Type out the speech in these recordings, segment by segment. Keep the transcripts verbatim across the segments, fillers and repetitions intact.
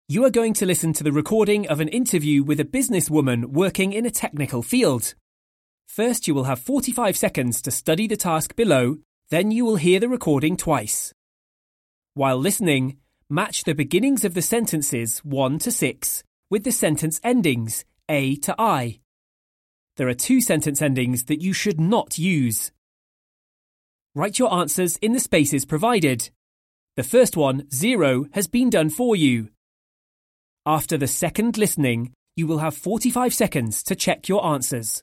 You are going to listen to the recording of an interview with a businesswoman working in a technical field. First, you will have forty-five seconds to study the task below, then you will hear the recording twice. While listening, match the beginnings of the sentences one to six with the sentence endings A to I. There are two sentence endings that you should not use. Write your answers in the spaces provided. The first one, zero, has been done for you. After the second listening, you will have forty-five seconds to check your answers.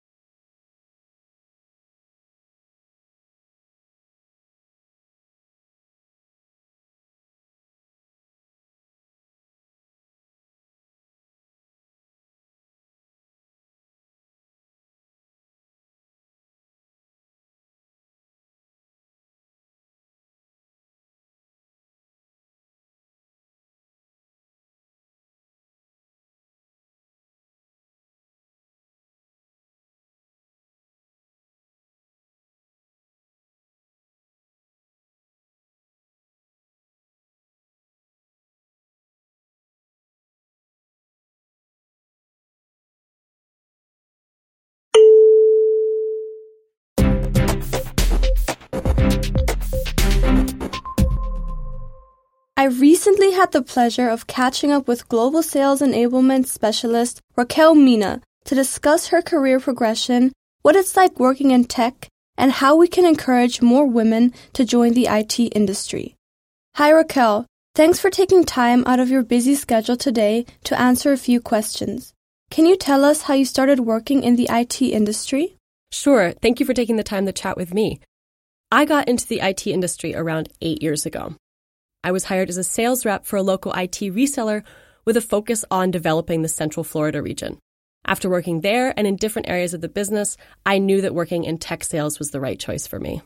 I recently had the pleasure of catching up with Global Sales Enablement Specialist Raquel Mina to discuss her career progression, what it's like working in tech, and how we can encourage more women to join the I T industry. Hi Raquel, thanks for taking time out of your busy schedule today to answer a few questions. Can you tell us how you started working in the I T industry? Sure, thank you for taking the time to chat with me. I got into the I T industry around eight years ago. I was hired as a sales rep for a local I T reseller with a focus on developing the Central Florida region. After working there and in different areas of the business, I knew that working in tech sales was the right choice for me.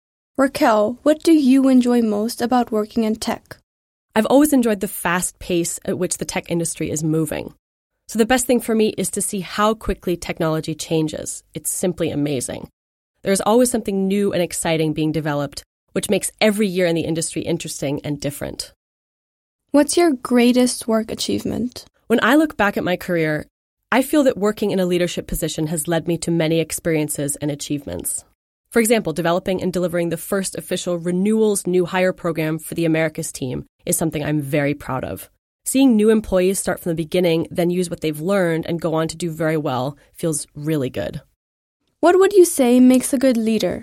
Raquel, what do you enjoy most about working in tech? I've always enjoyed the fast pace at which the tech industry is moving. So the best thing for me is to see how quickly technology changes. It's simply amazing. There's always something new and exciting being developed, which makes every year in the industry interesting and different. What's your greatest work achievement? When I look back at my career, I feel that working in a leadership position has led me to many experiences and achievements. For example, developing and delivering the first official renewals new hire program for the Americas team is something I'm very proud of. Seeing new employees start from the beginning, then use what they've learned and go on to do very well feels really good. What would you say makes a good leader?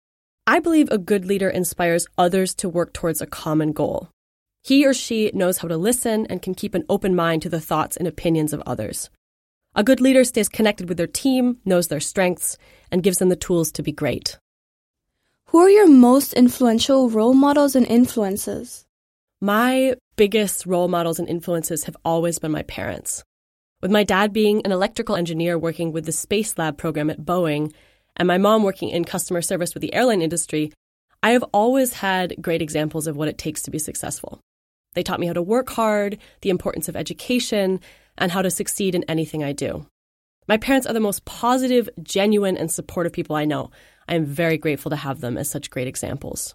I believe a good leader inspires others to work towards a common goal. He or she knows how to listen and can keep an open mind to the thoughts and opinions of others. A good leader stays connected with their team, knows their strengths, and gives them the tools to be great. Who are your most influential role models and influences? My biggest role models and influences have always been my parents. With my dad being an electrical engineer working with the Space Lab program at Boeing, and my mom working in customer service with the airline industry, I have always had great examples of what it takes to be successful. They taught me how to work hard, the importance of education, and how to succeed in anything I do. My parents are the most positive, genuine, and supportive people I know. I am very grateful to have them as such great examples.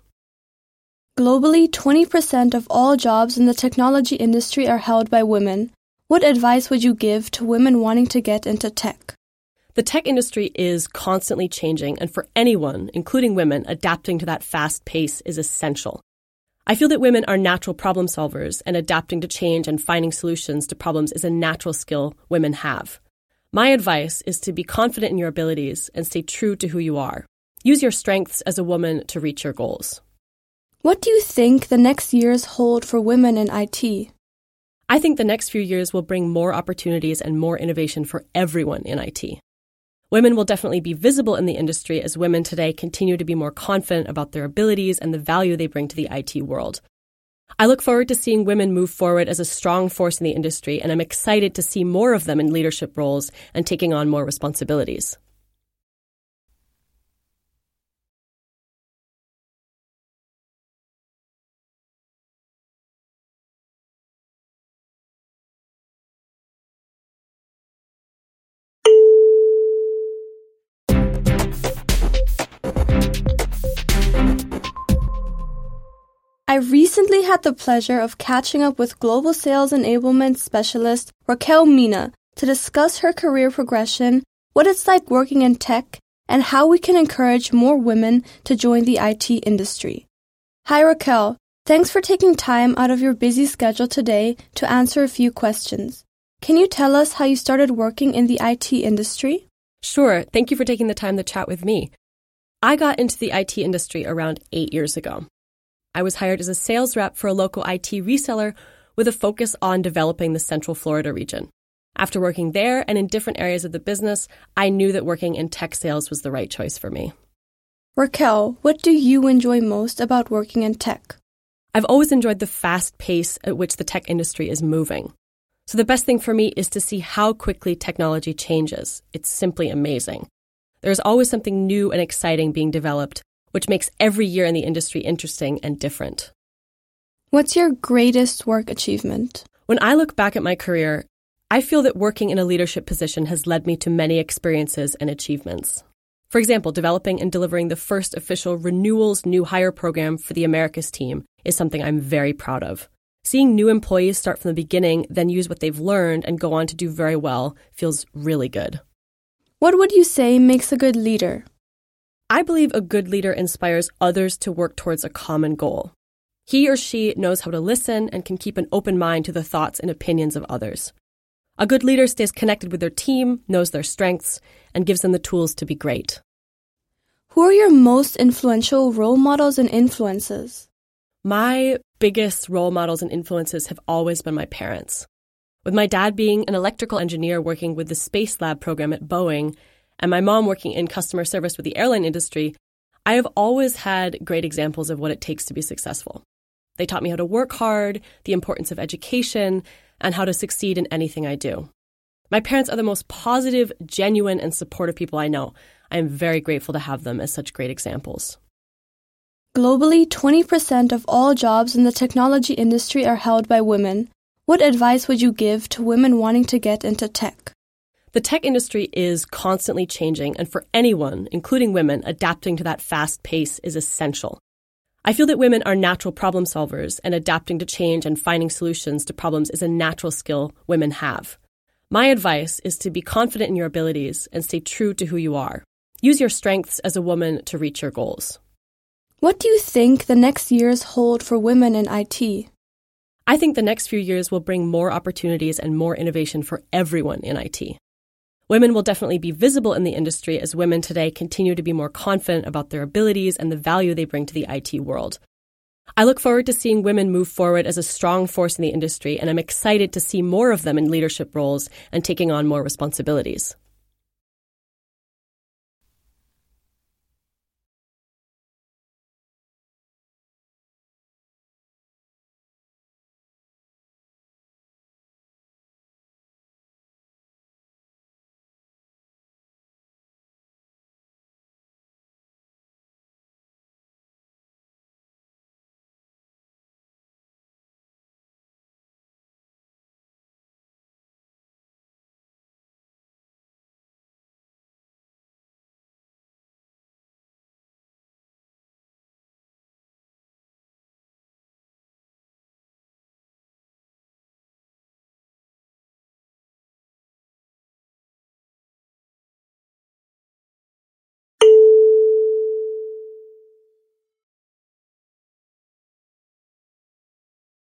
Globally, twenty percent of all jobs in the technology industry are held by women. What advice would you give to women wanting to get into tech? The tech industry is constantly changing, and for anyone, including women, adapting to that fast pace is essential. I feel that women are natural problem solvers, and adapting to change and finding solutions to problems is a natural skill women have. My advice is to be confident in your abilities and stay true to who you are. Use your strengths as a woman to reach your goals. What do you think the next years hold for women in I T? I think the next few years will bring more opportunities and more innovation for everyone in I T. Women will definitely be visible in the industry as women today continue to be more confident about their abilities and the value they bring to the I T world. I look forward to seeing women move forward as a strong force in the industry, and I'm excited to see more of them in leadership roles and taking on more responsibilities. I recently had the pleasure of catching up with global sales enablement specialist Raquel Mina to discuss her career progression, what it's like working in tech, and how we can encourage more women to join the I T industry. Hi Raquel, thanks for taking time out of your busy schedule today to answer a few questions. Can you tell us how you started working in the I T industry? Sure, thank you for taking the time to chat with me. I got into the I T industry around eight years ago. I was hired as a sales rep for a local I T reseller with a focus on developing the Central Florida region. After working there and in different areas of the business, I knew that working in tech sales was the right choice for me. Raquel, what do you enjoy most about working in tech? I've always enjoyed the fast pace at which the tech industry is moving. So the best thing for me is to see how quickly technology changes. It's simply amazing. There's always something new and exciting being developed, which makes every year in the industry interesting and different. What's your greatest work achievement? When I look back at my career, I feel that working in a leadership position has led me to many experiences and achievements. For example, developing and delivering the first official Renewals New Hire program for the Americas team is something I'm very proud of. Seeing new employees start from the beginning, then use what they've learned and go on to do very well feels really good. What would you say makes a good leader? I believe a good leader inspires others to work towards a common goal. He or she knows how to listen and can keep an open mind to the thoughts and opinions of others. A good leader stays connected with their team, knows their strengths, and gives them the tools to be great. Who are your most influential role models and influences? My biggest role models and influences have always been my parents. With my dad being an electrical engineer working with the Space Lab program at Boeing, and my mom working in customer service with the airline industry, I have always had great examples of what it takes to be successful. They taught me how to work hard, the importance of education, and how to succeed in anything I do. My parents are the most positive, genuine, and supportive people I know. I am very grateful to have them as such great examples. Globally, twenty percent of all jobs in the technology industry are held by women. What advice would you give to women wanting to get into tech? The tech industry is constantly changing, and for anyone, including women, adapting to that fast pace is essential. I feel that women are natural problem solvers, and adapting to change and finding solutions to problems is a natural skill women have. My advice is to be confident in your abilities and stay true to who you are. Use your strengths as a woman to reach your goals. What do you think the next years hold for women in I T? I think the next few years will bring more opportunities and more innovation for everyone in I T. Women will definitely be visible in the industry as women today continue to be more confident about their abilities and the value they bring to the I T world. I look forward to seeing women move forward as a strong force in the industry, and I'm excited to see more of them in leadership roles and taking on more responsibilities.